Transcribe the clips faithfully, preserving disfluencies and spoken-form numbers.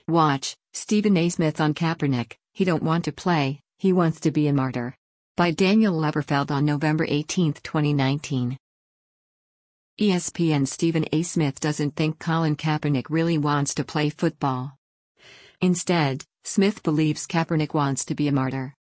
Watch, Stephen A. Smith on Kaepernick, he don't want to play, he wants to be a martyr. By Daniel Leverfeld on November eighteenth, twenty nineteen. E S P N's Stephen A. Smith doesn't think Colin Kaepernick really wants to play football. Instead, Smith believes Kaepernick wants to be a martyr.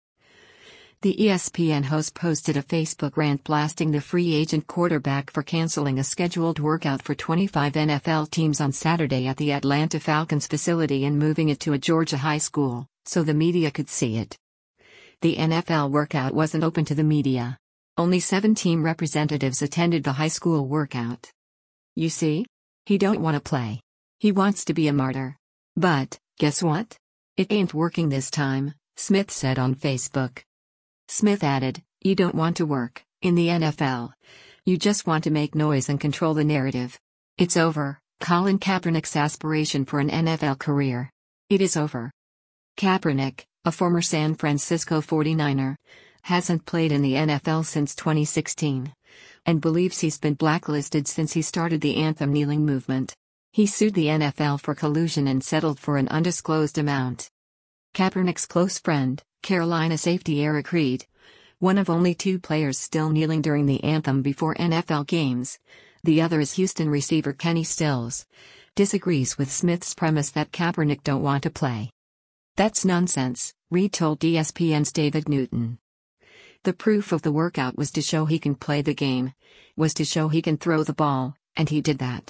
The E S P N host posted a Facebook rant blasting the free agent quarterback for canceling a scheduled workout for twenty-five N F L teams on Saturday at the Atlanta Falcons facility and moving it to a Georgia high school, so the media could see it. The N F L workout wasn't open to the media. Only seven team representatives attended the high school workout. You see? He don't want to play. He wants to be a martyr. But, guess what? It ain't working this time, Smith said on Facebook. Smith added, "You don't want to work in the N F L. You just want to make noise and control the narrative. It's over, Colin Kaepernick's aspiration for an N F L career. It is over." Kaepernick, a former San Francisco forty-niner, hasn't played in the N F L since twenty sixteen, and believes he's been blacklisted since he started the anthem kneeling movement. He sued the N F L for collusion and settled for an undisclosed amount. Kaepernick's close friend, Carolina safety Eric Reid, one of only two players still kneeling during the anthem before N F L games, the other is Houston receiver Kenny Stills, disagrees with Smith's premise that Kaepernick don't want to play. "That's nonsense," Reid told E S P N's David Newton. "The proof of the workout was to show he can play the game, was to show he can throw the ball, and he did that."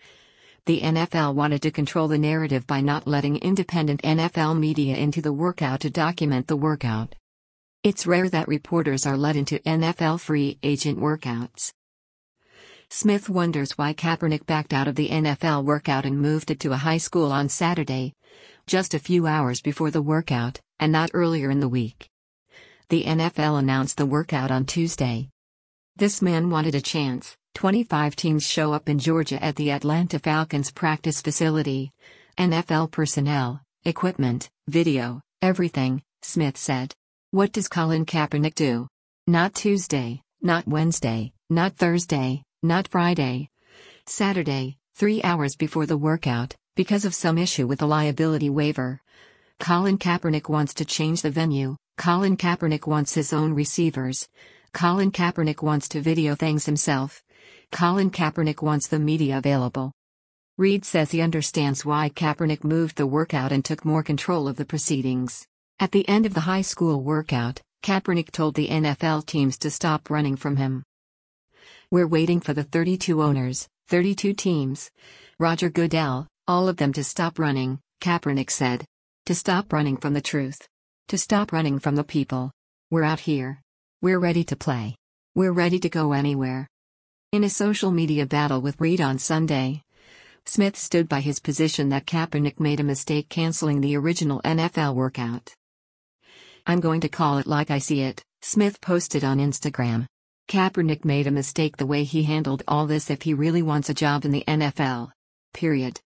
The N F L wanted to control the narrative by not letting independent N F L media into the workout to document the workout. It's rare that reporters are let into N F L free agent workouts. Smith wonders why Kaepernick backed out of the N F L workout and moved it to a high school on Saturday, just a few hours before the workout, and not earlier in the week. The N F L announced the workout on Tuesday. "This man wanted a chance. twenty-five teams show up in Georgia at the Atlanta Falcons practice facility. N F L personnel, equipment, video, everything," Smith said. "What does Colin Kaepernick do? Not Tuesday, not Wednesday, not Thursday, not Friday. Saturday, three hours before the workout, because of some issue with a liability waiver. Colin Kaepernick wants to change the venue. Colin Kaepernick wants his own receivers. Colin Kaepernick wants to video things himself. Colin Kaepernick wants the media available." Reid says he understands why Kaepernick moved the workout and took more control of the proceedings. At the end of the high school workout, Kaepernick told the N F L teams to stop running from him. "We're waiting for the thirty-two owners, thirty-two teams, Roger Goodell, all of them to stop running," Kaepernick said. "To stop running from the truth. To stop running from the people. We're out here. We're ready to play. We're ready to go anywhere." In a social media battle with Reid on Sunday, Smith stood by his position that Kaepernick made a mistake canceling the original N F L workout. "I'm going to call it like I see it," Smith posted on Instagram. "Kaepernick made a mistake the way he handled all this if he really wants a job in the N F L. Period."